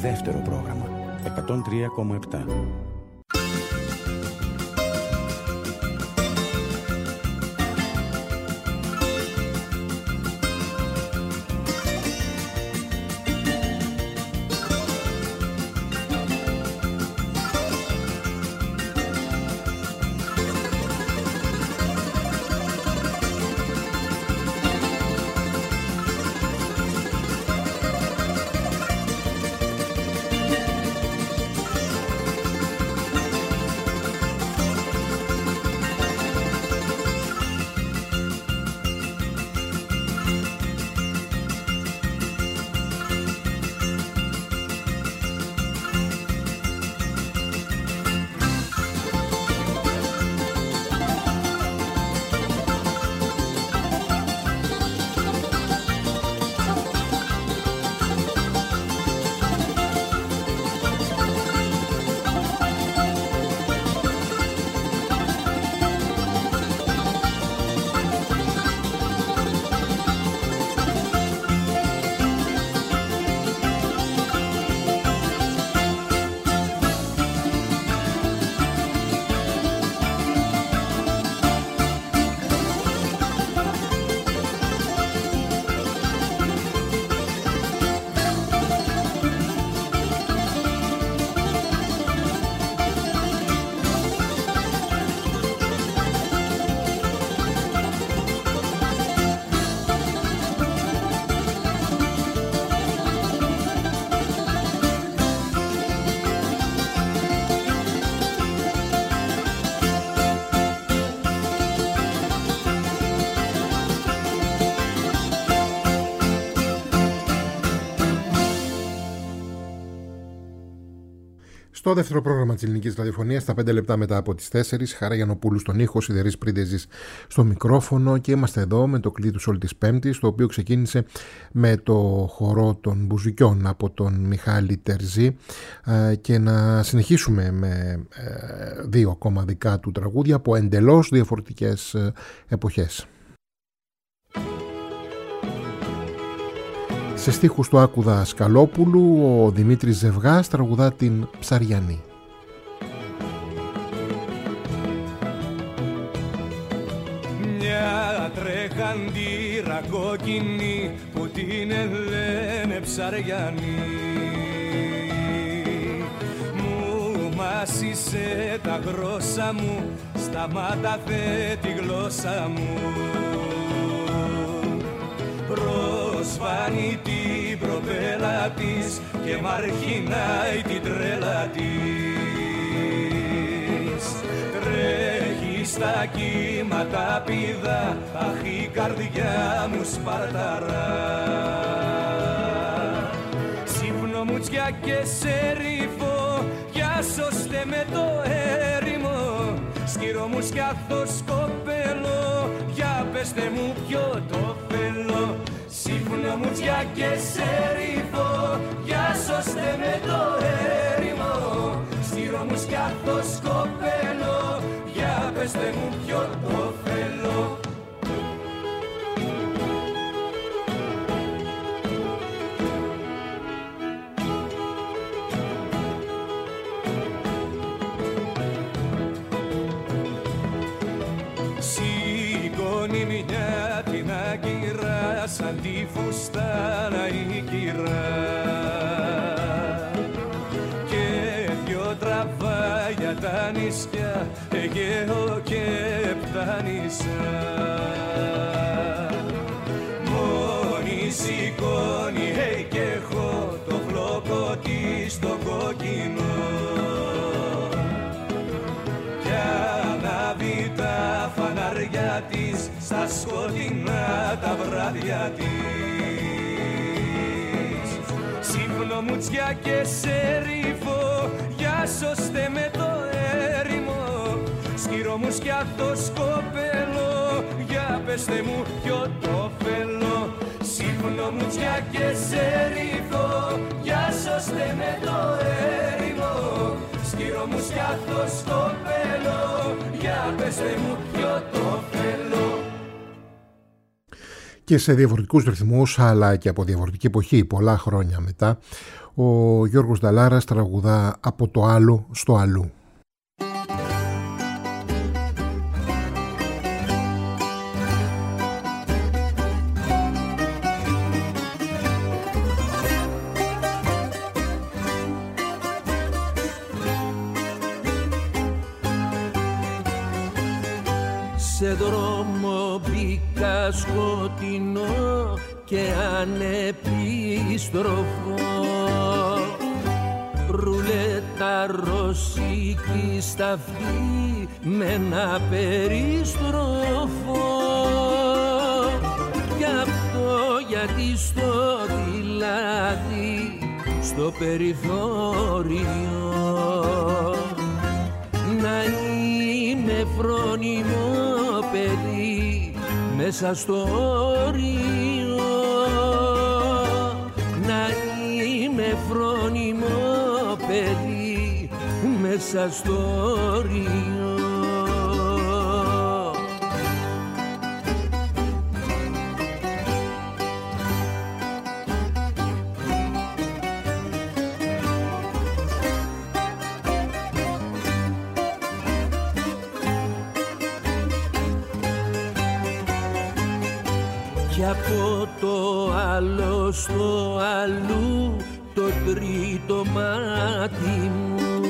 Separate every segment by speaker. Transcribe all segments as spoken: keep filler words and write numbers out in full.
Speaker 1: δεύτερο πρόγραμμα εκατόν τρία κόμμα επτά.
Speaker 2: Στο δεύτερο πρόγραμμα της ελληνικής ραδιοφωνίας, στα πέντε λεπτά μετά από τις τέσσερις, Χαρά Γιαννοπούλου στον ήχο, Σιδερής Πρίντεζης στο μικρόφωνο, και είμαστε εδώ με το κλείδους όλη της Πέμπτης, το οποίο ξεκίνησε με το χορό των Μπουζουκιών από τον Μιχάλη Τερζή, και να συνεχίσουμε με δύο ακόμα δικά του τραγούδια από εντελώς διαφορετικές εποχές. Σε στίχους του Άκουδα Σκαλόπουλου, ο Δημήτρης Ζευγάς τραγουδά την Ψαριανή.
Speaker 3: Μια τρέχαντη ρακόκκινη που την λένε Ψαριανή, μου μάσισε τα γρόσα μου, σταμάταθε τη γλώσσα μου. Προσβάνει την προπέλα της και μ' αρχινάει την τρέλα της. Τρέχει στα κύματα πηδά, αχ η καρδιά μου σπαρταρά. Σύμφωνο μουτσιά και σερίφο, για σώστε με το έρημο. Σκύρο μου σκιάθος κοπέλο, για πέστε μου ποιο το θέλω. Σύμφωνο μουτσιά και σερίφο, για σώστε με το έρημο. Σκύρο μου σκιάθος κοπέλο, για πέστε μου ποιο το θέλω. Σηκώνει μια την άγκυρα, σαν τη φουστάνα η κυρά, και δυο τραβάγια τα νησιά, Αιγαίο και Επτάνησα. Μόνη σηκώνει, hey, και έχω το φλόκο της το κόκκινο, κι ανάβει τα φανάρια της στα σκοτεινά τα βράδια της. Σύμφωνο μουτσιά και σερίφο, για σώστε με το έρημο. Σκύρο μου σκιάθος κοπέλο, για πέστε μου ποιο το θέλω. Σύμφωνο μουτσιά και σερίφο, για σώστε με το έρημο. Σκύρο μου σκιάθος κοπέλο, για πέστε μου ποιο το θέλω.
Speaker 2: και σε διαφορετικούς ρυθμούς αλλά και από διαφορετική εποχή πολλά χρόνια μετά, ο Γιώργος Νταλάρας τραγουδά «Από το άλλο στο αλλού».
Speaker 3: Σε δρόμο μπήκα σκοτεινό και ανεπίστροφο, ρουλέτα ρωσική σταυτή με ένα περίστροφο. Κι αυτό γιατί στο δηλαδή στο περιθώριο να είμαι φρόνιμο παιδί μέσα στο όριο, να είμαι φρόνιμο παιδί μέσα στο όριο. Κι από το άλλο στο αλλού το τρίτο μάτι μου,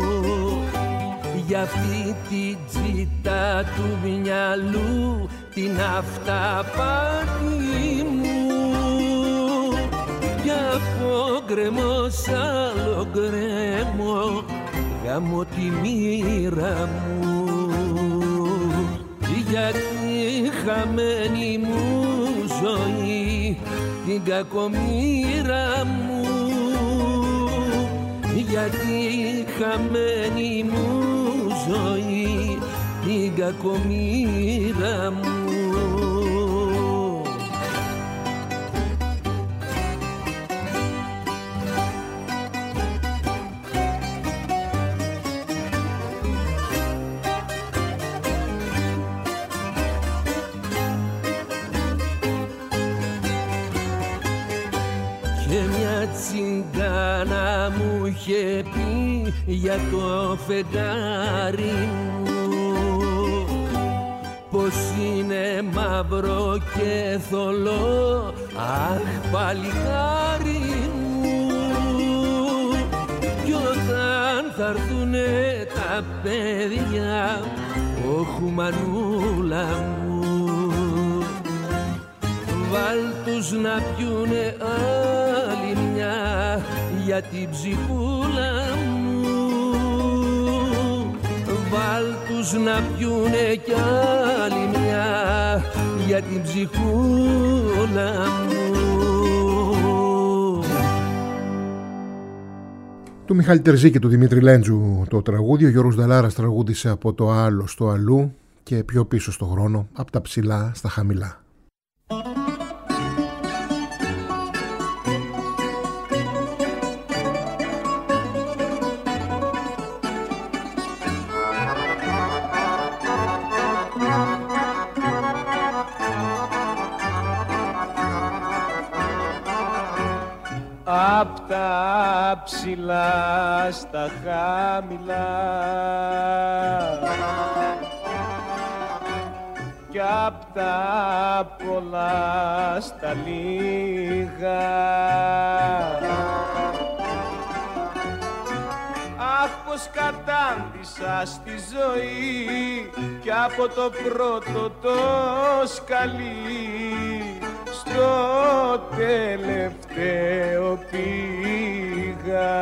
Speaker 3: για αυτή την τζίτα του μυαλού την αυταπάτη μου. Κι από γκρεμό σ' άλλο γκρεμό γαμώ τη μοίρα μου, γιατί χαμένη μου ζωή την κακομοίρα μου, γιατί χαμένη μου ζωή την κακομοίρα μου. Τσιγκάνα μου είχε πει για το φεγγάρι μου πως είναι μαύρο και θολό, αχ παλικάρι μου. Κι όταν θα έρθουνε τα παιδιά, όχου μανούλα μου, βάλ τους να πιουνε άλλη μια για την ψυχούλα μου, βάλ τους να πιουνε κι άλλη μια για την ψυχούλα μου.
Speaker 2: Του Μιχάλη Τερζή και του Δημήτρη Λέντζου το τραγούδι. Ο Γιώργος Νταλάρας τραγούδισε «Από το άλλο στο αλλού» και πιο πίσω στο χρόνο, από τα ψηλά στα χαμηλά.
Speaker 4: Απ' τα ψηλά στα χαμηλά κι απ' τα πολλά στα λίγα, αχ πως κατάντησα στη ζωή κι από το πρώτο το σκαλί στο τελευταίο πήγα.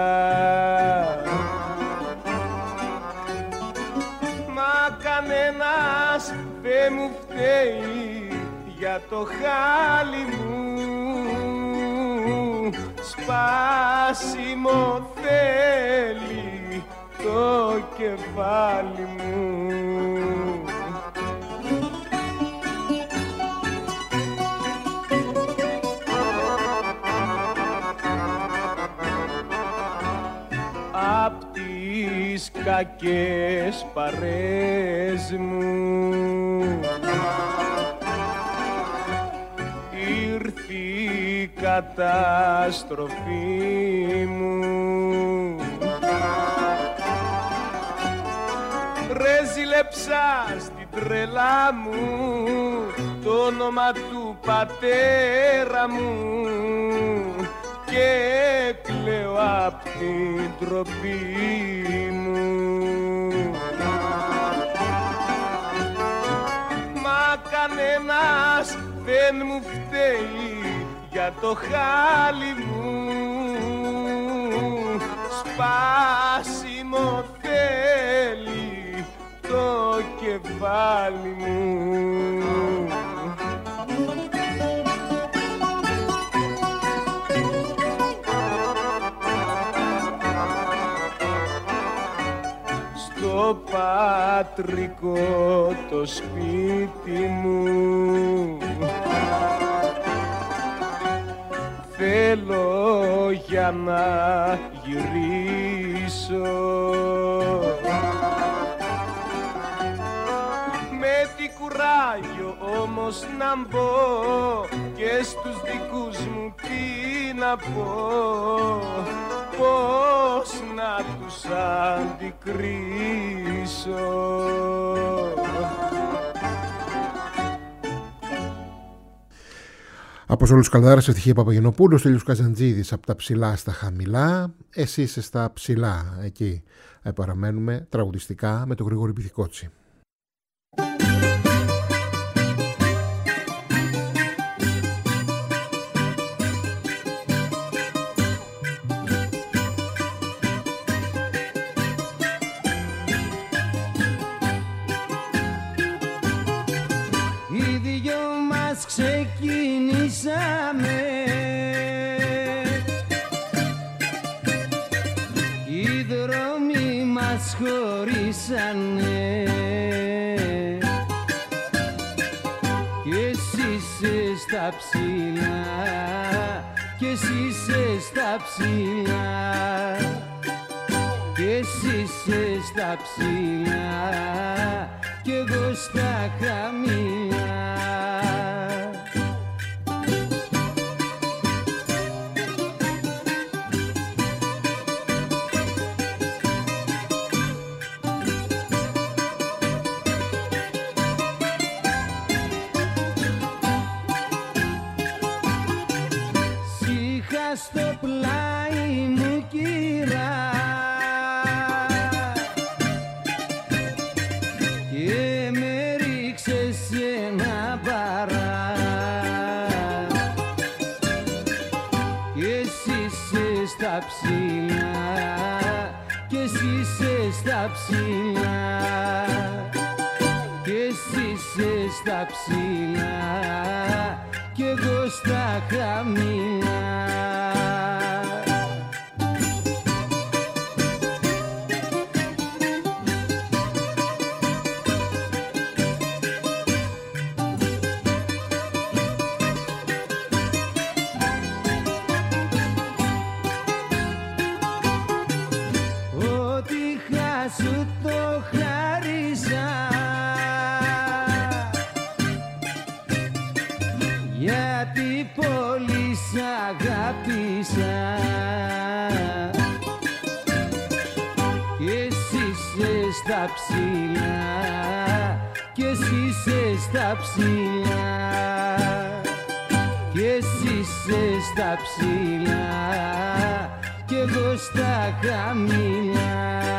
Speaker 4: Μα κανένας δεν μου φταίει για το χάλι μου, σπάσιμο θέλει το κεφάλι μου. Απ' τις κακές παρέες μου η καταστροφή μου. Ρε ζήλεψα στην τρέλα μου το όνομα του πατέρα μου και κλαίω απ' την ντροπή μου. Μα κανένας δεν μου φταίει για το χάλι μου, σπάσιμο θέλει το κεφάλι μου. Στο πατρικό το σπίτι μου θέλω για να γυρίσω, με τι κουράγιο όμως να μπω και στους δικούς μου τι να πω, πώς να τους αντικρίσω.
Speaker 2: Από όλους Καλδάρας, Ευτυχία Παπαγενοπούλου, Στέλιος Καζαντζίδης, από τα ψηλά στα χαμηλά. Εσύ είσαι στα ψηλά, εκεί παραμένουμε τραγουδιστικά με τον Γρηγόρη Πυθικότσι.
Speaker 3: Ξεκινήσαμε, οι δρόμοι μας χωρίσανε κι εσύ είσαι στα ψηλά, κι εσύ είσαι στα ψηλά, κι εσύ είσαι στα ψηλά κι εγώ στα χαμηλά. Στο πλάι μου κυρά και με ρίξε σε ένα παρά κι εσύ είσαι στα ψηλά, κι εσύ είσαι στα ψηλά, κι εσύ είσαι στα ψηλά κι εγώ στα χαμηλά. Σου το χάρισα γιατί πολύ σ' αγάπησα κι εσύ είσαι στα ψηλά, κι εσύ είσαι στα ψηλά, κι εσύ είσαι στα ψηλά κι εγώ στα χαμηλά.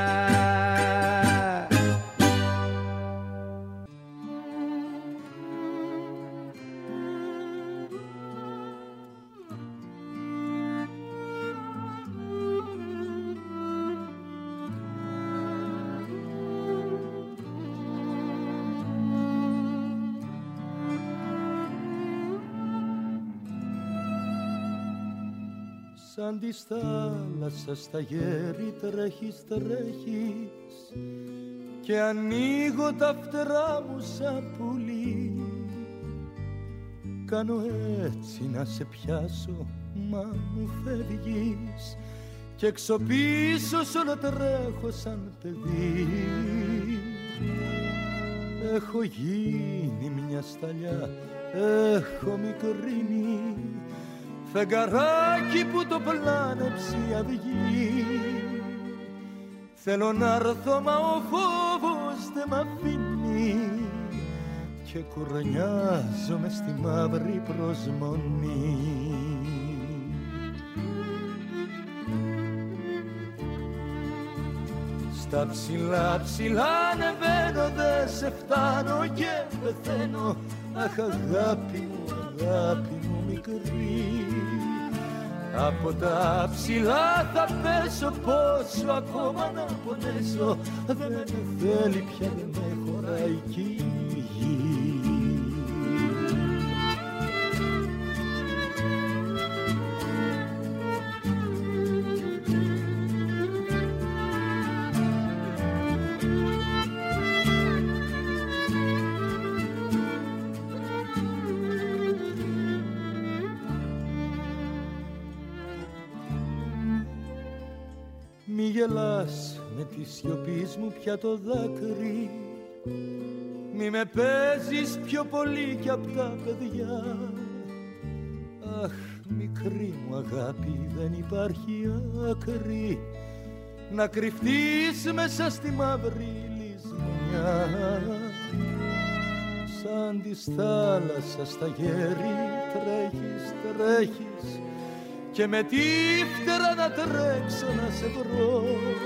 Speaker 5: Σαν της θάλασσας στα γέρη τρέχεις, τρέχεις και ανοίγω τα φτερά μου σαν πουλί. Κάνω έτσι να σε πιάσω, μα μου φεύγεις και έξω πίσω σ' όλο τρέχω σαν παιδί. Έχω γίνει μια σταλιά, έχω μικρύνει φεγγαράκι που το πλάνεψε η αυγή. Θέλω να έρθω μα ο φόβος δεν μ' αφήνει και κουρνιάζομαι στη μαύρη προσμονή. Στα ψηλά ψηλά ανεβαίνω, δε σε φτάνω και πεθαίνω. Αχ αγάπη μου, αγάπη μου μικρή, από τα ψηλά θα πέσω, πόσο ακόμα να πονέσω. Δεν με θέλει πια, δεν με χωράει κι η γη. Μη γελάς με τη σιωπή μου πια το δάκρυ, μη με παίζεις πιο πολύ κι απ' τα παιδιά. Αχ, μικρή μου αγάπη, δεν υπάρχει άκρη να κρυφτείς μέσα στη μαύρη λησμονιά. Σαν της θάλασσας στα γέρη τρέχεις, τρέχεις και με τη φτερά να τρέξω να σε βρω.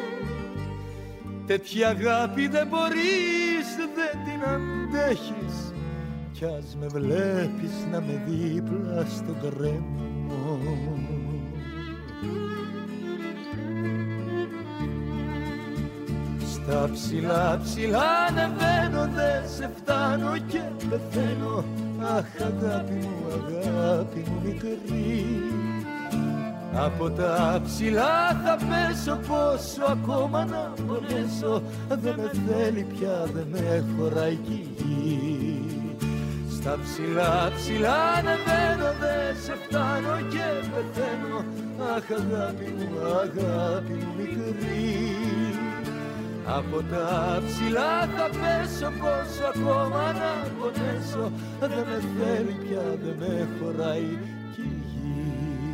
Speaker 5: Τέτοια αγάπη δεν μπορείς, δεν την αντέχεις, κι ας με βλέπεις να με δίπλα στον κρέμο. Στα ψηλά ψηλά ανεβαίνω, δεν σε φτάνω και πεθαίνω. Αχ αγάπη μου, αγάπη μου μικρή, από τα ψηλά θα πέσω, πόσο ακόμα να πονέσω. Δεν με θέλει πια, δεν με χωράει κι η γη. Στα ψηλά ψηλά ανεβαίνω, δεν σε φτάνω και πεθαίνω. Αχ αγάπη μου, αγάπη μου μικρή, από τα ψηλά θα πέσω, πόσο ακόμα να πονέσω. Δεν με θέλει πια, δεν με χωράει κι η γη.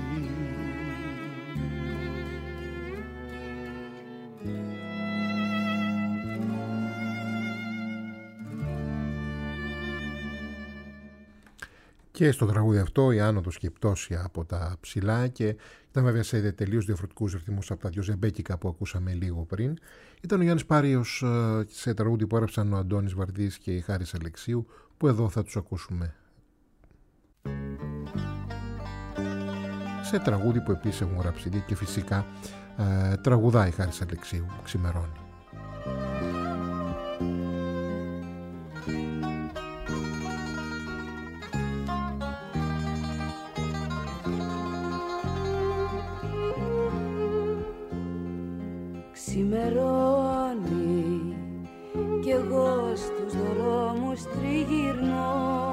Speaker 2: Και στο τραγούδι αυτό η άνοδος και η πτώση από τα ψηλά, και ήταν βέβαια σε τελείως διαφορετικούς ρυθμούς από τα δυο ζεμπέκικα που ακούσαμε λίγο πριν. Ήταν ο Γιάννης Πάριος σε τραγούδι που έγραψαν ο Αντώνης Βαρδής και η Χάρης Αλεξίου, που εδώ θα τους ακούσουμε. Σε τραγούδι που επίσης έχουν γράψει και φυσικά ε, τραγουδάει η Χάρης Αλεξίου, Ξημερώνει.
Speaker 6: Ξημερώνει κι εγώ στους δρόμους τριγυρνώ,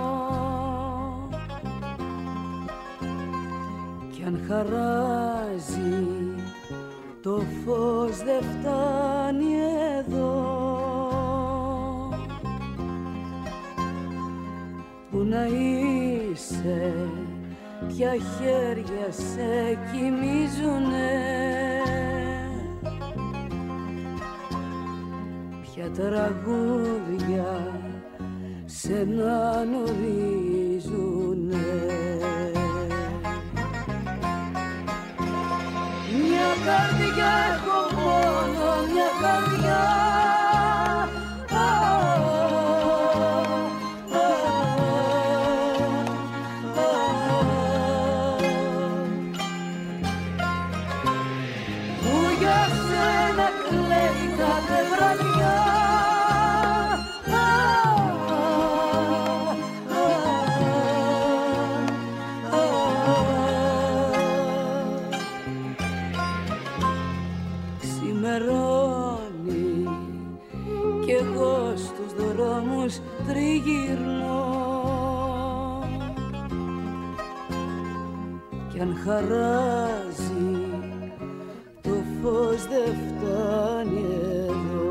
Speaker 6: κι αν χαράζει το φως δεν φτάνει εδώ. Πού να είσαι, ποια χέρια σε κοιμίζουνε, ποια τραγούδια σε να νορίζουνε. Μια καρδιά έχω μόνο, μια καρδιά, που για σένα κλαίει κάθε βραδιά. Ξημερώνει κι εγώ στους δρόμους τριγυρνώ, κι αν χαράζει το φως δεν φτάνει εδώ.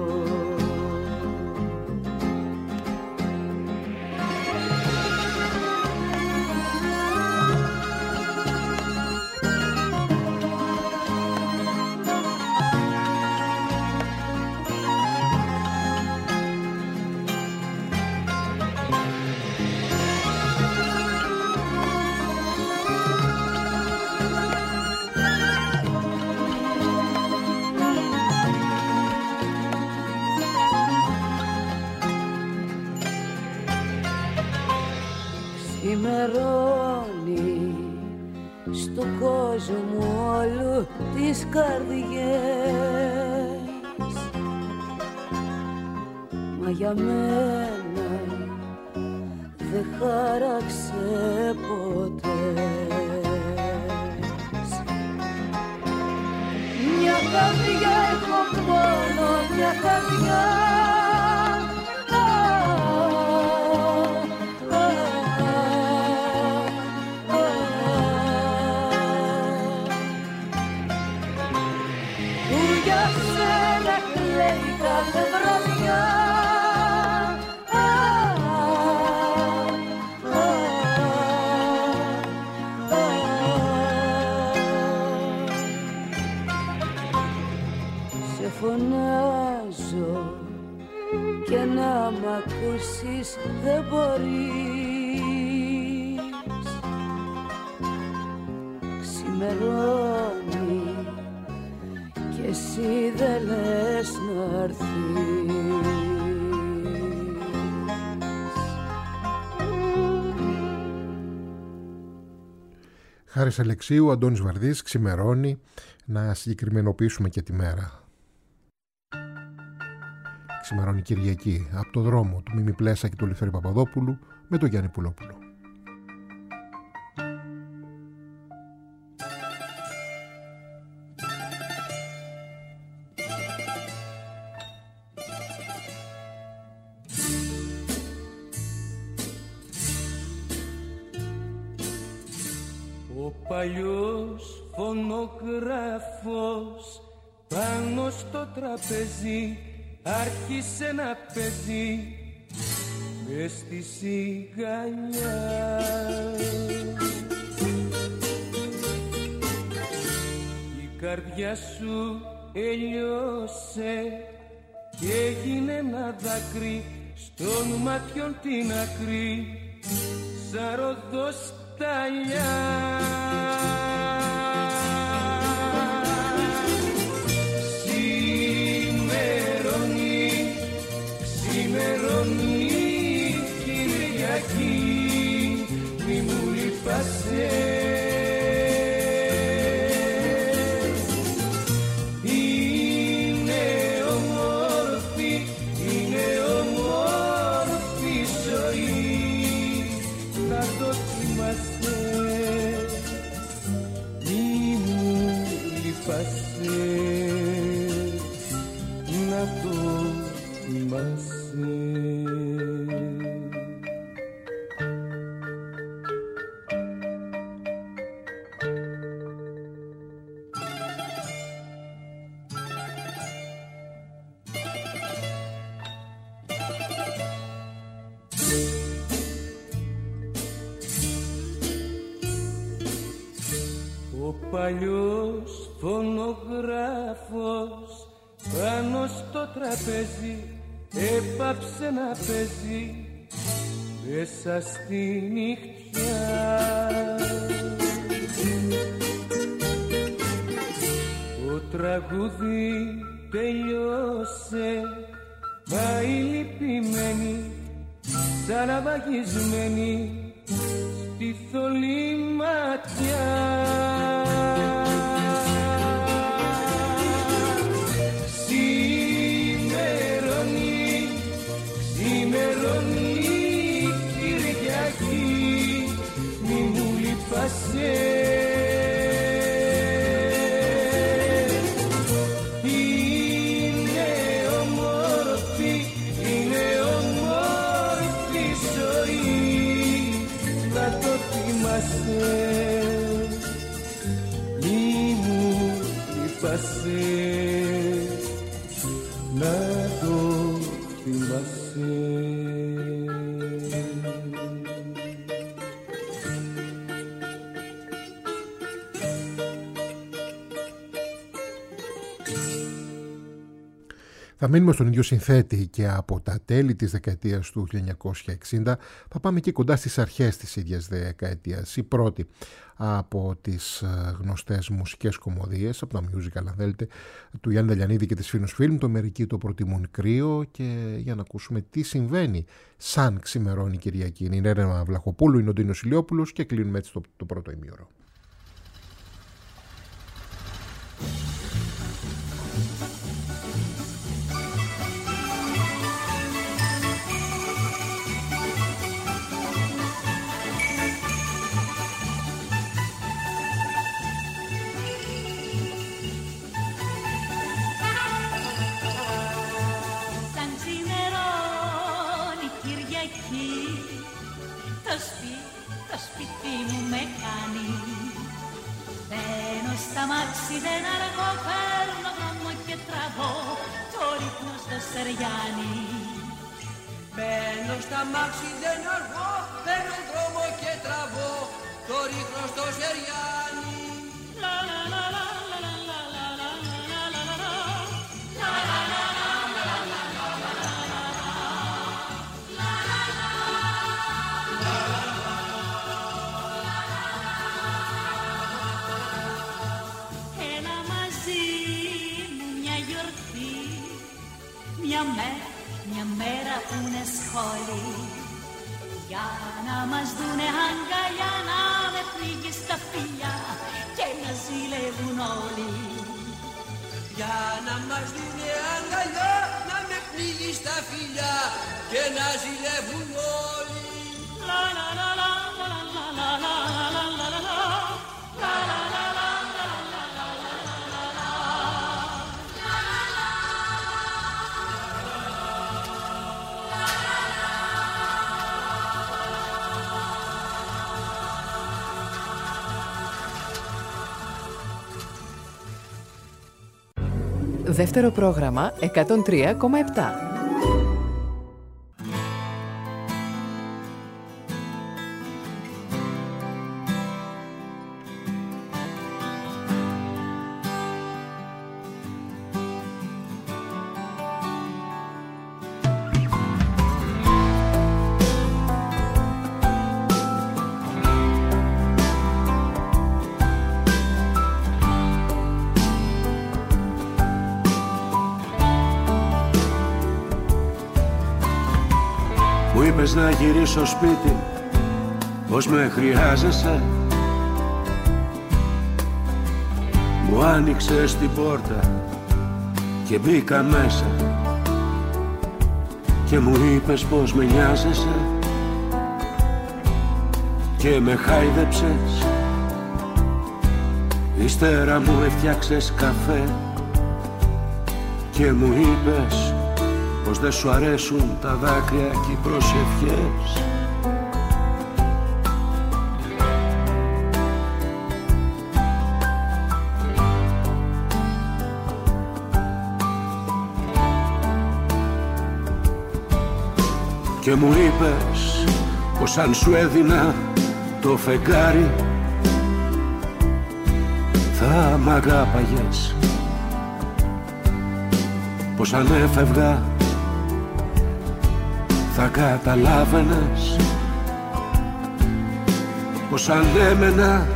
Speaker 6: κόσμο όλου τις καρδιές. Μα για μένα δεν χάραξε ποτέ. Μια καρδιά έχω μόνο, μια καρδιά. Που για σένα κλαίει κάθε βραδιά. Φωνάζω και να μ' ακούσεις δεν μπορείς. Ξημερώνει κι εσύ δεν λες να'ρθείς.
Speaker 2: Χάρης Αλεξίου, Αντώνης Βαρδής, Ξημερώνει, να συγκεκριμενοποιήσουμε και τη μέρα. Ξημερώνει Κυριακή, από το δρόμο του Μίμη Πλέσα και του Λευθέρη Παπαδόπουλου με τον Γιάννη Πουλόπουλο.
Speaker 3: Ο παλιός φωνογράφος πάνω στο τραπέζι άρχισε να παίζει μες στη σιγανιά. Η καρδιά σου έλειωσε και έγινε ένα δάκρυ στον ματιών την άκρη σαν ροδοσταλιά. Ξημερώνει Κυριακή, μη μου λείπασαι. Είναι όμορφη, είναι όμορφη ζωή, να το θυμάσαι. Μη μου λείπασαι, να το θυμάσαι. Ο παλιός φωνογράφος πάνω στο τραπέζι έπαψε να παίζει μέσα στη νυχτιά. Το τραγούδι τελειώσε, μα η λυπημένη σαν αβαγισμένη στη θολή ματιά. Ξημερώνει, ξημερώνει Κυριακή, μη μου λείπασαι. Είναι όμορφη, είναι όμορφη ζωή, να το θυμάσαι. Μη μου λείπασαι, να το θυμάσαι.
Speaker 2: Θα μείνουμε στον ίδιο συνθέτη και από τα τέλη της δεκαετίας του χίλια εννιακόσια εξήντα θα πάμε και κοντά στις αρχές της ίδιας δεκαετίας. Η πρώτη από τις γνωστές μουσικές κομμωδίες, από τα musical αν θέλετε, του Γιάννη Δελιανίδη και της Φίνους Φιλμ, το «Μερικοί το προτιμούν κρύο», και για να ακούσουμε τι συμβαίνει σαν ξημερώνει Κυριακή. Είναι η Ρένα Βλαχοπούλου, είναι ο Ντίνος Ηλιόπουλος και κλείνουμε έτσι το, το πρώτο ημίωρο.
Speaker 6: στα μάξι δεν αργώ, παίρνω δρόμο και τραβώ το ρίχνω στο Σεριάνι.
Speaker 3: Μπαίνω στα μάξι δεν αργώ, παίρνω δρόμο και τραβώ το ρίχνω στο Σεριάνι. Λα λα λα λα λα λα λα λα λα λα λα λα λα.
Speaker 6: Έλα μαζί μου μια γιορτή, μια μέρα, μια μέρα που είναι σχόλη, για να μας δουνε αγκαλιά, να με πνίγεις στα φιλιά και να ζηλεύουν όλοι.
Speaker 3: Για να μας δουνε αγκαλιά, να με πνίγεις στα φιλιά και να ζηλεύουν όλοι. Λα λα λα λα λα λα λα λα λα λα λα λα. Λα λα λα λα λα λα λα λα λα λα.
Speaker 7: Δεύτερο πρόγραμμα εκατόν τρία κόμμα επτά.
Speaker 8: Να γυρίσω σπίτι, πως με χρειάζεσαι. Μου άνοιξες την πόρτα και μπήκα μέσα και μου είπες πως με νοιάζεσαι και με χάιδεψες. Ύστερα μου έφτιαξες καφέ και μου είπες πως δεν σου αρέσουν τα δάκρυα και οι προσευχές. Και μου είπες πως αν σου έδινα το φεγγάρι θα μ' αγάπαγες, πως αν έφευγα θα καταλάβαινες, πως αν έμενα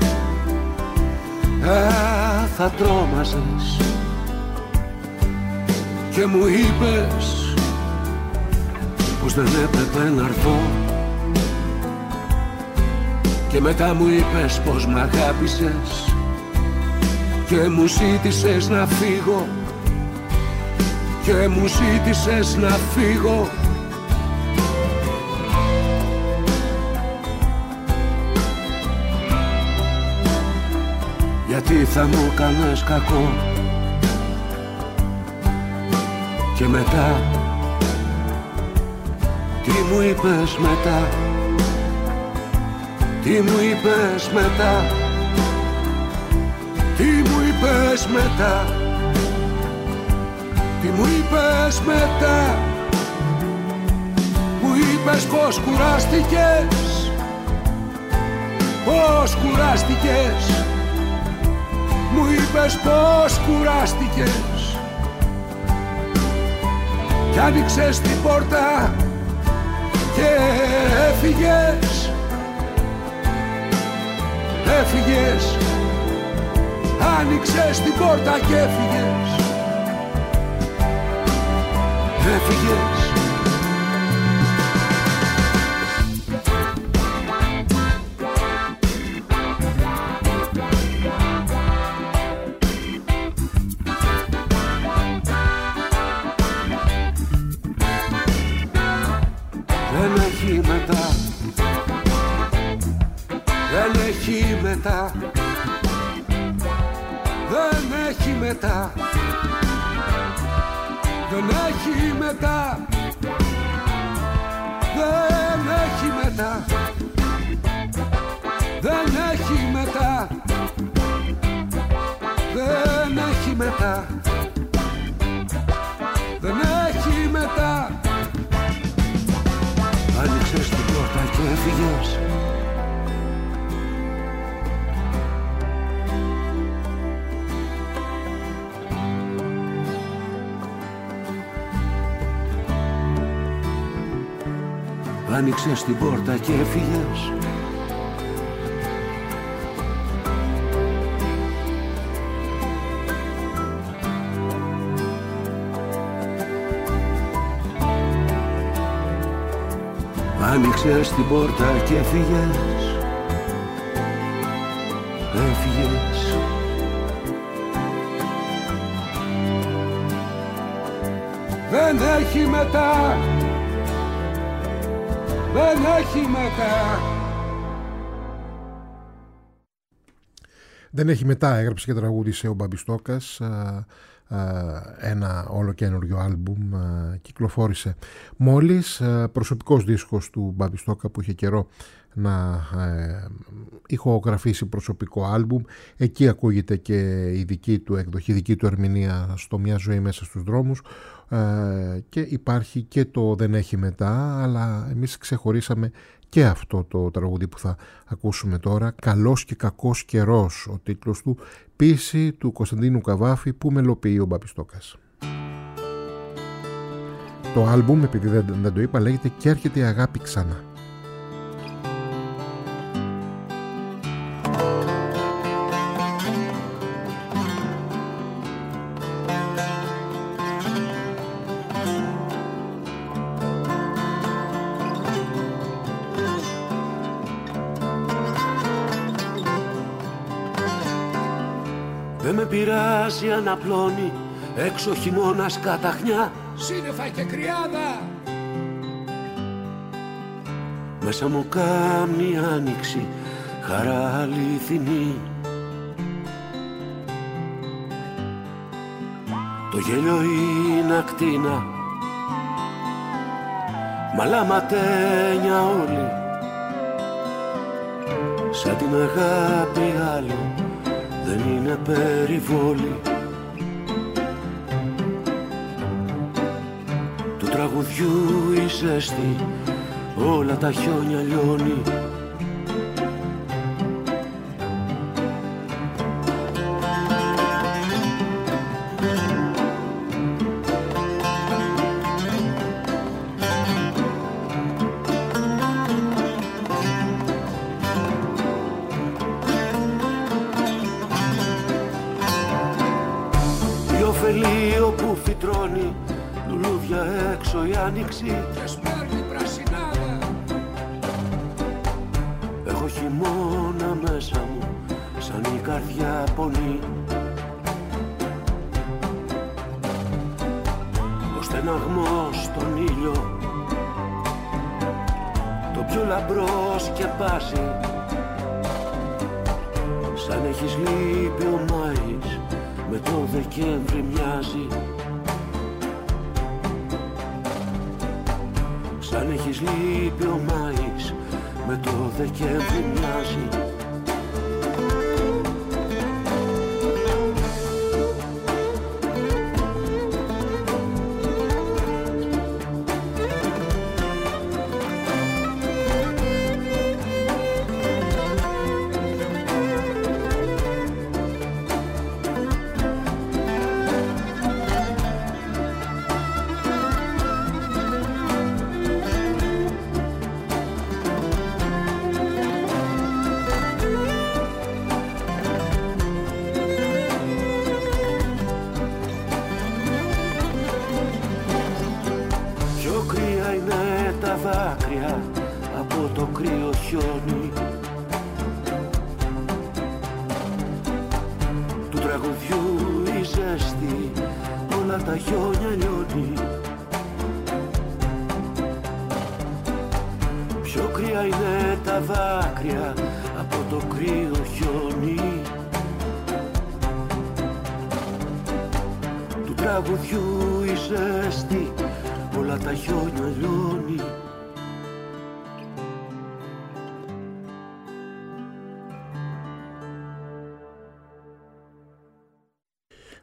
Speaker 8: α, θα τρόμαζες. Και μου είπες πως δεν έπρεπε να έρθω και μετά μου είπες πως μ' αγάπησες και μου ζήτησες να φύγω και μου ζήτησες να φύγω. Γιατί θα μου κάνεις κακό και μετά τι μου είπες μετά, τι μου είπες μετά, τι μου είπες μετά, τι μου είπες μετά. Μου είπες πως κουράστηκες, πως κουράστηκες, μου είπες πως κουράστηκες κι άνοιξες την πόρτα και έφυγες, έφυγες, άνοιξες την πόρτα και έφυγες, έφυγες. Δεν έχει μετά, δεν έχει μετά, δεν έχει μετά, δεν έχει μετά, δεν έχει μετά, δεν έχει μετά, μετά, δεν έχει μετά. Άνοιξες την πόρτα και έφυγες. Άνοιξες την πόρτα και έφυγες. Άνοιξες την πόρτα και έφυγες. Έφυγες. Δεν έχει μετά. Δεν έχει μετά.
Speaker 2: Δεν έχει μετά, έγραψε και τραγούδισε ο Μπαμπιστόκας. Ένα όλο καινούριο άλμπουμ κυκλοφόρησε μόλις. Προσωπικός δίσκος του Μπαμπιστόκα που είχε καιρό να ηχογραφήσει προσωπικό άλμπουμ. Εκεί ακούγεται και η δική του εκδοχή, η δική του ερμηνεία στο «Μια ζωή μέσα στους δρόμους», και υπάρχει και το «Δεν έχει μετά», αλλά εμείς ξεχωρίσαμε και αυτό το τραγούδι που θα ακούσουμε τώρα, «Καλός και κακός καιρός» ο τίτλος του, ποίηση του Κωνσταντίνου Καβάφη, που μελοποιεί ο Μπαμπιστόκας. Το άλμπουμ, επειδή δεν, δεν το είπα, λέγεται «Και έρχεται η αγάπη ξανά».
Speaker 8: Δεν με πειράζει αν απλώνει έξω χειμώνας καταχνιά,
Speaker 3: σύννεφα και κρυάδα.
Speaker 8: Μέσα μου κάμνη άνοιξη χαρά αληθινή. Το γέλιο είναι ακτίνα, μαλάματένια όλοι, σαν την αγάπη άλλη δεν είναι περιβόλη. Του τραγουδιού η ζέστη όλα τα χιόνια λιώνει.
Speaker 3: Και σπέρνει πρασινάδα.
Speaker 8: Έχω χειμώνα μέσα μου σαν η καρδιά πονεί. Ο στεναγμός στον ήλιο το πιο λαμπρό σκεπάζει. Σαν έχεις λείπει ο Μάης με το Δεκέμβρη μοιάζει. Σαν έχεις λείπει ο Μάης με το Δεκέμβρη μοιάζει.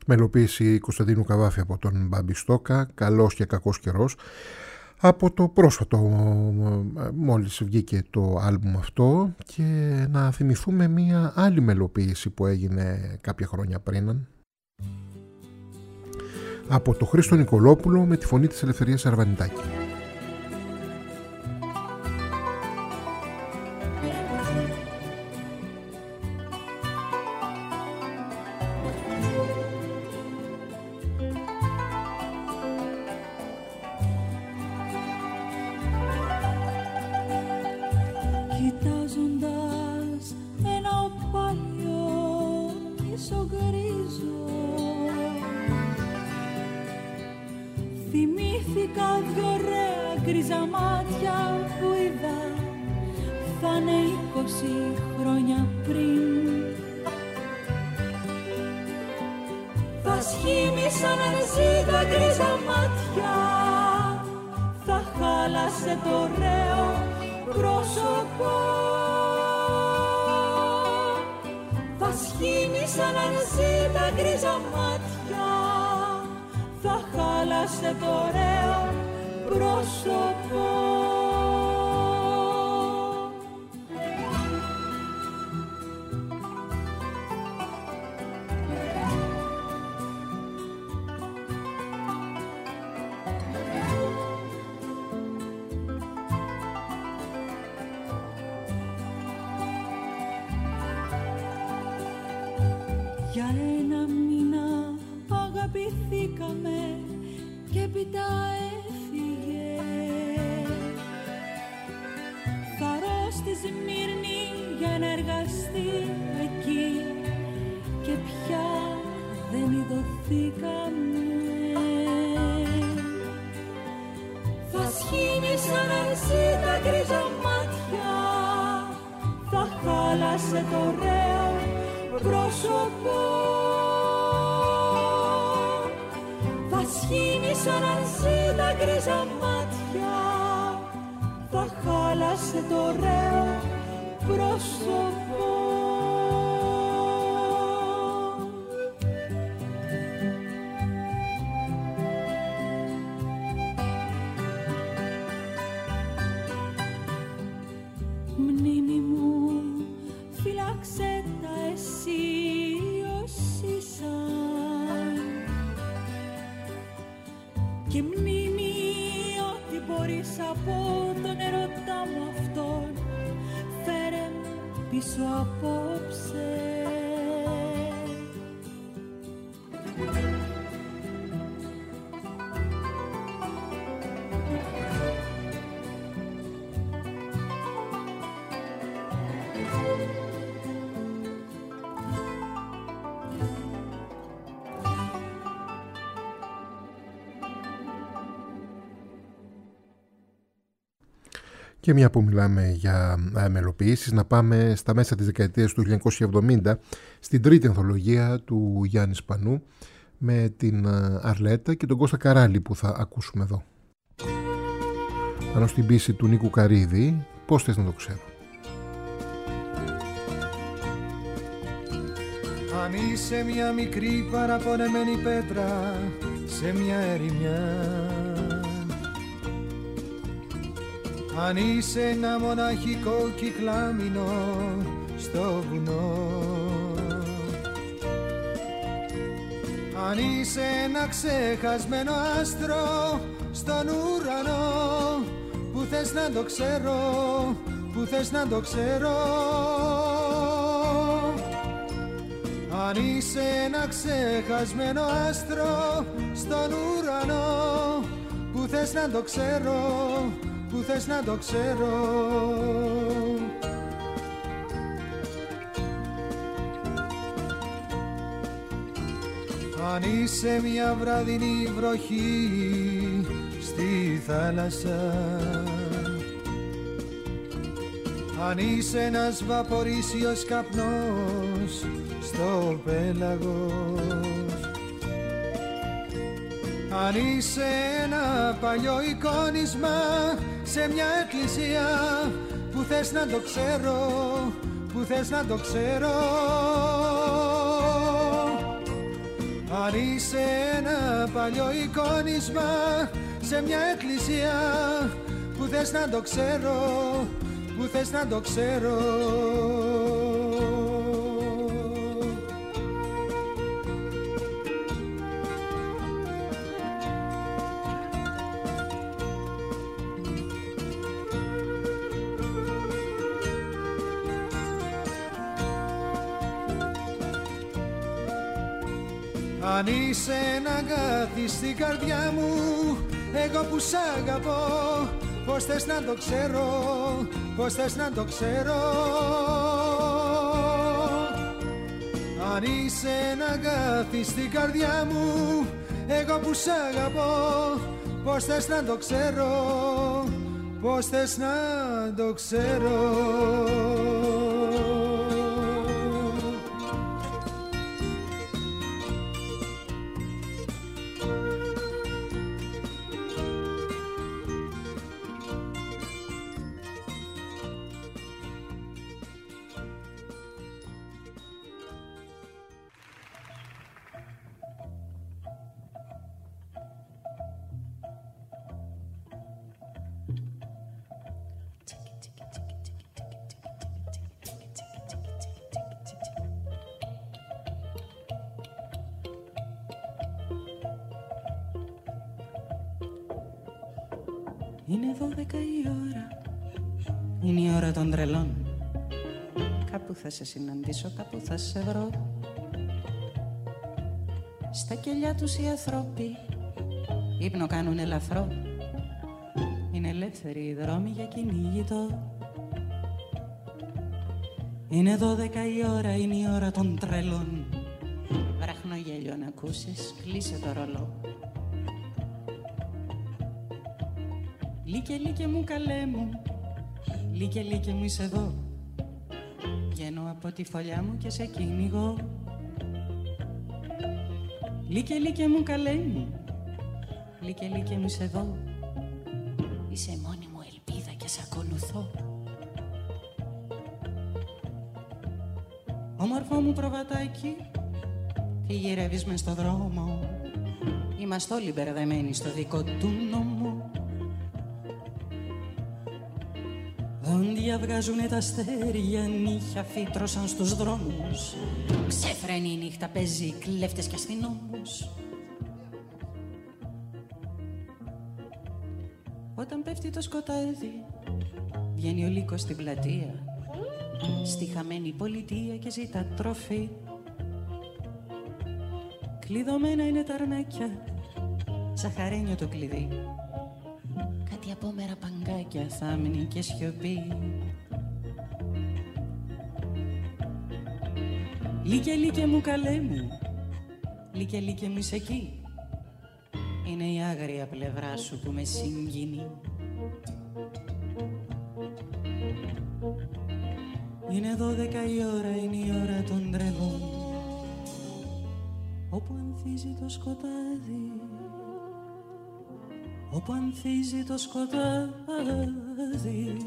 Speaker 2: Μελοποίηση Κωνσταντίνου Καβάφη από τον Μπάμπη Στόκα, Καλός και κακός καιρός, από το πρόσφατο, μόλις βγήκε το άλμπουμ αυτό. Και να θυμηθούμε μία άλλη μελοποίηση που έγινε κάποια χρόνια πριν, από το Χρήστο Νικολόπουλο με τη φωνή της Ελευθερίας Αρβανιτάκη.
Speaker 6: Για ένα μήνα αγαπηθήκαμε και έπειτα έφυγε. Θαρώ στη Σμύρνη για να εργαστεί εκεί και πια δεν ειδωθήκαμε. Θα σχήνει σαν αρσί τα γκρίζα μάτια, θα χάλασε το ωραίο πρόσωπο. Θα σχήνει σαν αρσί τα γκρίζα μάτια, θα χάλασε το ωραίο πρόσωπο. Μνήμη μου, φυλάξε τα εσύ όσοι σαν, και μνήμη ό,τι μπορείς από τον ερωτά μου αυτόν, φέρε με πίσω απόψε.
Speaker 2: Και μια που μιλάμε για μελοποιήσεις, να πάμε στα μέσα της δεκαετίας του χίλια εννιακόσια εβδομήντα στην τρίτη ανθολογία του Γιάννη Σπανού με την Αρλέτα και τον Κώστα Καράλη που θα ακούσουμε εδώ. Πάνω στην πίση του Νίκου Καρύδη, πώς θες να το ξέρω.
Speaker 5: Αν είσαι μια μικρή παραπονεμένη πέτρα σε μια ερημιά, αν είσαι ένα μοναχικό κυκλάμινο στο βουνό, αν είσαι ένα ξεχασμένο άστρο στον ουρανό, που θες να το ξέρω, που θες να το ξέρω. Αν είσαι ένα ξεχασμένο άστρο στον ουρανό, που θες να το ξέρω, που θες να το ξέρω. Αν είσαι μια βραδινή βροχή στη θάλασσα, αν είσαι ένας βαπορίσιος καπνός στο πέλαγος, αν είσαι ένα παλιό εικόνισμα σε μια εκκλησία, που θες να το ξέρω, που θες να το ξέρω. Αν είσαι ένα παλιό εικόνισμα σε μια εκκλησία που θες να το ξέρω, που θες να το ξέρω. Αν είσαι ένα αγάπη στην καρδιά μου, εγώ που σ' αγαπώ, πώς θες να το ξέρω, πώς θες να το ξέρω. Αν είσαι ένα αγάπη στην καρδιά μου, εγώ που σ' αγαπώ, πώς θες να το ξέρω, πώς θες να το ξέρω.
Speaker 9: Είναι δώδεκα η ώρα, είναι η ώρα των τρελών. Κάπου θα σε συναντήσω, κάπου θα σε βρω. Στα κελιά τους οι άνθρωποι ύπνο κάνουν ελαφρό. Είναι ελεύθεροι οι δρόμοι για κυνήγητο. Είναι δώδεκα η ώρα, είναι η ώρα των τρελών. Βραχνογέλιο να ακούσεις, κλείσε το ρολό. Λίκε λίκε μου καλέ μου, λίκε λίκε μου είσαι εδώ. Βγαίνω από τη φωλιά μου και σε κυνηγώ. Λίκε λίκε μου καλέ μου, λίκε λίκε μου είσαι εδώ. Είσαι η μόνη μου ελπίδα και σε ακολουθώ. Όμορφο μου προβατάκι, τι γυρεύεις μες στο δρόμο. Είμαστε όλοι μπερδεμένοι στο δικό του νόμο. Δόντια βγάζουνε τα αστέρια, νύχια φύτρωσαν στους δρόμους. Ξέφρενη η νύχτα παίζει, κλέφτες και αστυνόμους. Όταν πέφτει το σκοτάδι, βγαίνει ο λύκος στην πλατεία, στη χαμένη πολιτεία και ζητά τροφή. Κλειδωμένα είναι τα αρμέκια, ζαχαρένιο το κλειδί. Κάτι απόμερα παγκάκια, θάμνη και σιωπή. Λίκε λίκε μου καλέ μου, λίκε λίκε μου είσαι εκεί. Είναι η άγρια πλευρά σου που με συγκινεί. Είναι δώδεκα η ώρα, είναι η ώρα των τρελών, όπου ανθίζει το σκοτάδι, όπου ανθίζει το σκοτάδι.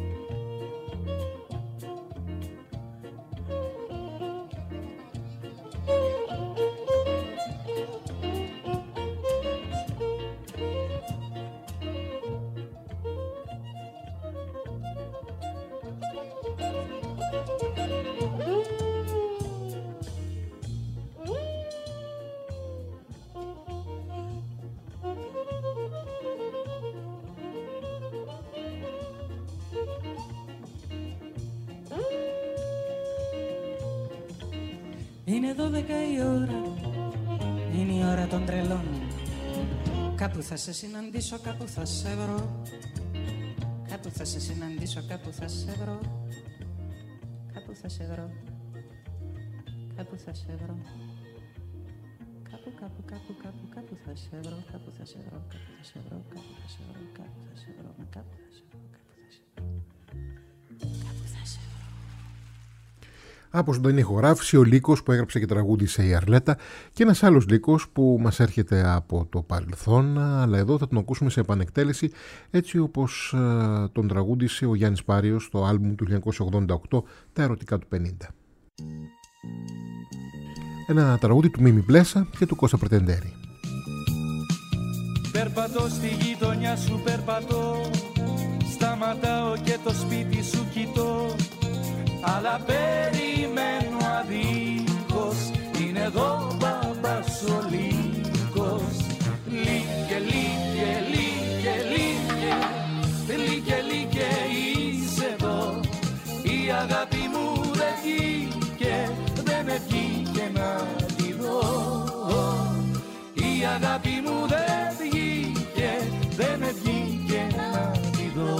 Speaker 9: Είναι δώδεκα η ώρα, είναι η ώρα των τρελών. Κάπου θα σε συναντήσω, κάπου θα σε βρω. Κάπου θα σε συναντήσω, κάπου θα σε βρω. Κάπου θα σε βρω. Κάπου θα σε βρω. Κάπου, κάπου, κάπου, κάπου, κάπου θα σε βρω. Κάπου θα σε βρω, κάπου θα σε βρω. Κάπου θα σε βρω, κάπου θα σε βρω. Κάπου θα σε βρω, κάπου θα σε βρω. Κάπου θα σε βρω.
Speaker 2: Από ζωντανή ηχογράφηση ο Λύκος που έγραψε και τραγούδισε η Αρλέτα και ένας άλλος Λύκος που μας έρχεται από το παρελθόν, αλλά εδώ θα τον ακούσουμε σε επανεκτέλεση έτσι όπως ε, τον τραγούδισε ο Γιάννης Πάριος στο άλμπουμ του χίλια εννιακόσια ογδόντα οκτώ «Τα ερωτικά του πενήντα». ένα τραγούδι του Μίμη Μπλέσα και του Κώστα Πρετεντέρη.
Speaker 3: Περπατώ στη γειτονιά σου, περπατώ, σταματάω και το σπίτι σου κοιτώ, αλλά περιμένω αδίκως, είναι εδώ μπαμπάς ο Λύκος. Λύκε, λύκε, λύκε, λύκε, λύκε, λύκε, είσαι εδώ. Η αγάπη μου δεν βγήκε, δεν με βγήκε να τη δω. Η αγάπη μου δεν βγήκε, δεν με βγήκε να τη δω.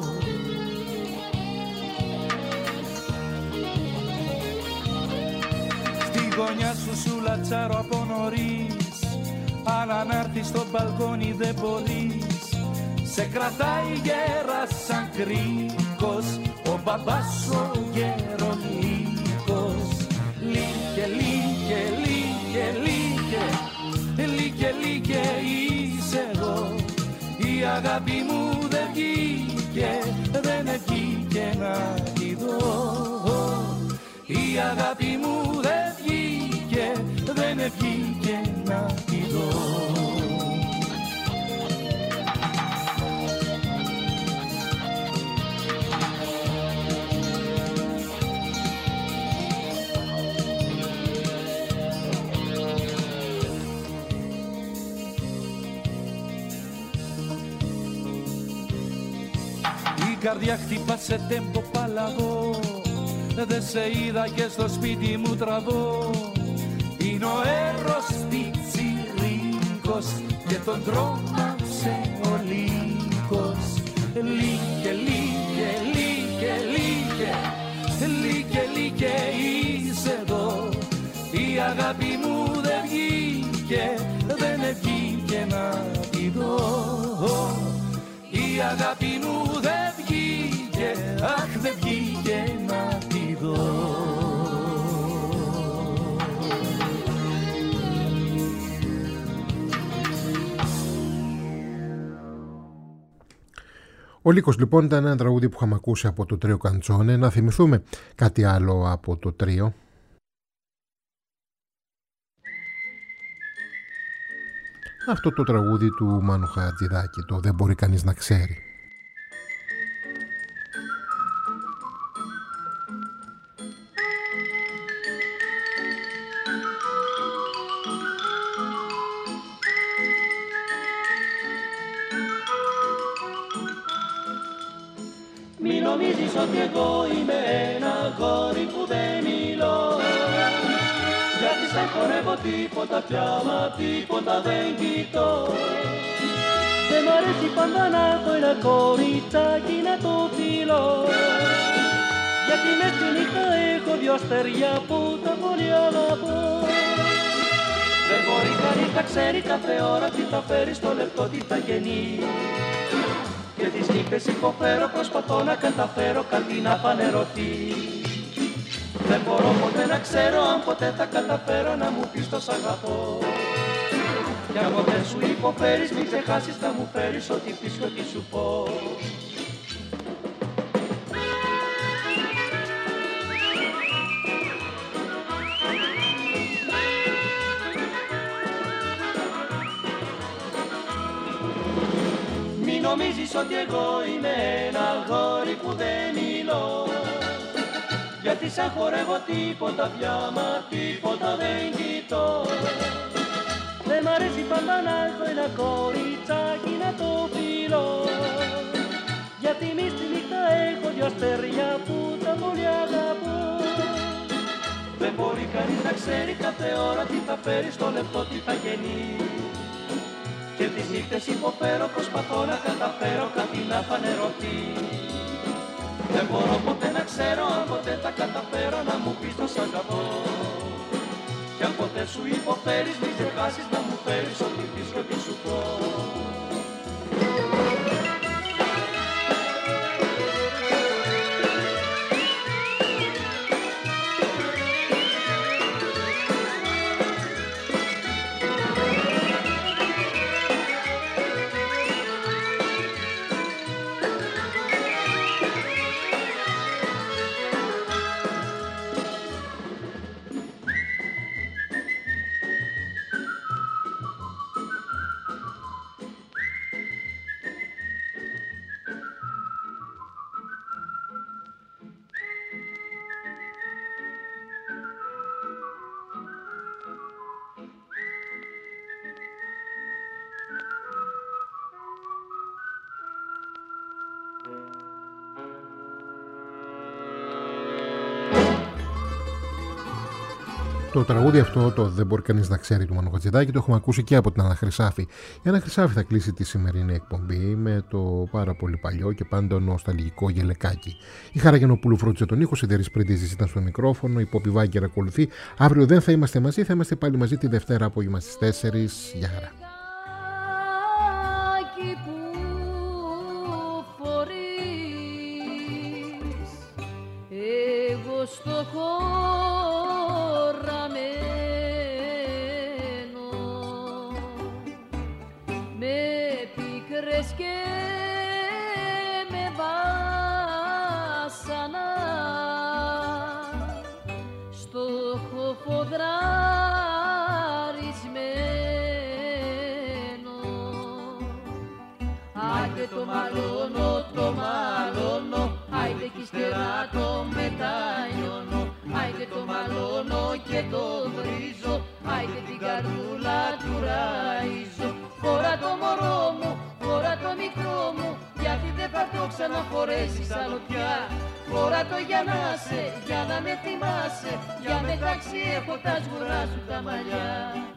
Speaker 3: Στη γωνιά σου σου λατσάρω από νωρίς, αλλά να έρθεις στο μπαλκόνι δεν μπορείς. Σε κρατάει γέρα σαν κρίκος, ο μπαμπάς ο γερολίκος. Λύκε, λύκε, λύκε, λύκε, λύκε, λύκε, είσαι εδώ. Η αγάπη μου δεν βγήκε, δεν βγήκε να τη δω. Η αγάπη μου δεν βγήκε, δεν βγήκε να τη δω. Η καρδιά χτυπά σε τέμπο παλαβό, δεν σε είδα και στο σπίτι μου τραβώ. Είναι ο Ερωτιτσιρίκος και τον τρόμαξε ο Λύκος. Λύκε, λύκε, λύκε, λύκε, λύκε, λύκε, είσαι εδώ. Η αγάπη μου δεν βγήκε, δεν βγήκε να τη δω. Η αγάπη μου δεν βγήκε, αχ δεν βγήκε να τη δω.
Speaker 2: Ο Λύκος λοιπόν ήταν ένα τραγούδι που είχαμε ακούσει από το τρίο Καντσόνε. Να θυμηθούμε κάτι άλλο από το τρίο. Αυτό το τραγούδι του Μάνου Χατζηδάκη, το «Δεν μπορεί κανείς να ξέρει».
Speaker 5: Μη νομίζεις ότι εγώ είμαι ένα αγόρι που δεν μιλώ, γιατί σαν χορεύω τίποτα πια, μα τίποτα δεν κοιτώ. Δεν μ' αρέσει πάντα να έχω ένα κοριτσάκι να το φιλώ, γιατί μες τη νύχτα έχω δυο αστέρια που τα πολύ αγαπώ. Δεν μπορεί κανείς να ξέρει κάθε ώρα τι θα φέρει στο λεπτό, τι θα γεννεί. Και τις νύχτες υποφέρω, προσπαθώ να καταφέρω κάτι να φανερωθεί. Δεν μπορώ ποτέ να ξέρω αν ποτέ θα καταφέρω να μου πεις το σ' αγαπώ. Κι αν ποτέ σου υποφέρεις μην ξεχάσεις να μου φέρεις ό,τι πεις και ό,τι σου πω. Μην νομίζεις ότι εγώ είμαι ένα αγόρι που δεν μιλώ, γιατί σαν χορεύω τίποτα πια, μα τίποτα δεν κοιτώ. Δεν μ' αρέσει πάντα να έχω ένα κοριτσάκι να το φιλώ, γιατί μη στη νύχτα έχω δυο αστέρια που τα πολύ αγαπώ. Δεν μπορεί κανείς να ξέρει κάθε ώρα τι θα φέρει στο λεπτό, τι θα γεννεί. Και τις νύχτες υποφέρω, προσπαθώ να καταφέρω κάτι να φανερωθεί. Δεν μπορώ ποτέ να ξέρω αν ποτέ θα καταφέρω να μου πεις το σ' αγαπώ. Κι αν ποτέ σου υποφέρεις μην ξεχάσεις να μου φέρεις ό,τι πεις και ό,τι σου πω.
Speaker 2: Το τραγούδι αυτό, το «Δεν μπορεί κανείς να ξέρει» του Μάνου Χατζηδάκη, το έχουμε ακούσει και από την Άννα Χρυσάφη. Η Άννα Χρυσάφη θα κλείσει τη σημερινή εκπομπή με το πάρα πολύ παλιό και πάντα νοσταλγικό Γελεκάκι. Η Χάρα Γιαννοπούλου φρόντισε τον ήχο, η Σιδερής Πρίντεζης ήταν στο μικρόφωνο, η Πόπη Βάγκερ ακολουθεί. Αύριο δεν θα είμαστε μαζί, θα είμαστε πάλι μαζί τη Δευτέρα απόγευμα στις τέσσερις. Γεια χαρά.
Speaker 10: Στο χωραμένο με πίκρες και με βάσανα στο χωφοδραρισμένο. Άιντε το μαλώνω, το μαλώνω, άιντε κι ύστερα το μετανιώνω. Άιντε το μαλώνω και το βρίζω, άιντε την καρδούλα του ραΐζω. Φορά το μωρό μου, φορά το μικρό μου, γιατί δεν θα το ξαναφορέσεις άλλο πια. Φορά το για να σε, για να με θυμάσαι, για μεταξύ έχω τα σγουρά σου τα μαλλιά.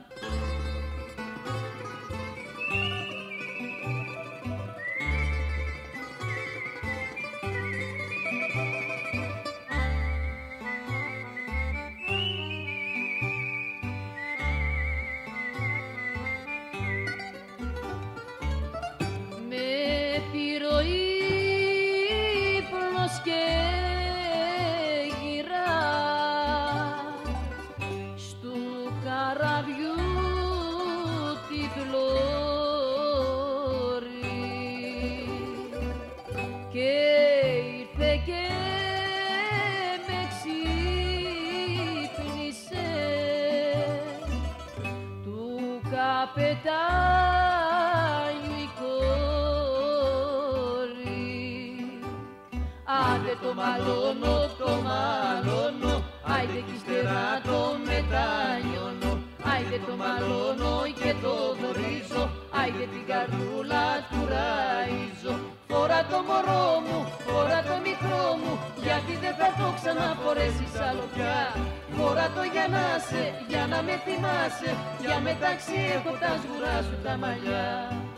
Speaker 10: Το μαλώνω, το μαλώνω, άιντε κι ύστερα το μετανιώνω. Άιντε το μαλώνω και το βρίζω, άιντε την καρδούλα του ραΐζω. Φορά το μωρό μου, φορά το μικρό μου, γιατί δεν θα το ξαναφορέσεις άλλο πια. Φορά το για να σε, για να με θυμάσαι, για μεταξύ έχω τα σγουρά σου τα μαλλιά.